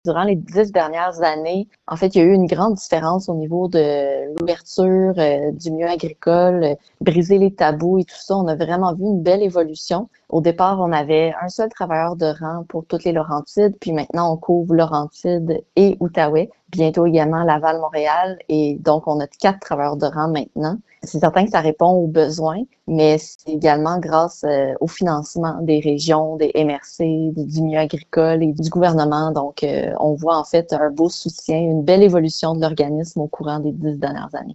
Durant les 10 dernières années, en fait, il y a eu une grande différence au niveau de l'ouverture du milieu agricole, briser les tabous et tout ça. On a vraiment vu une belle évolution. Au départ, on avait un seul travailleur de rang pour toutes les Laurentides, puis maintenant, on couvre Laurentides et Outaouais, bientôt également Laval-Montréal, et donc, on a 4 travailleurs de rang maintenant. C'est certain que ça répond aux besoins, mais c'est également grâce au financement des régions, des MRC, du milieu agricole et du gouvernement. Donc, on voit en fait un beau soutien, une belle évolution de l'organisme au courant des 10 dernières années.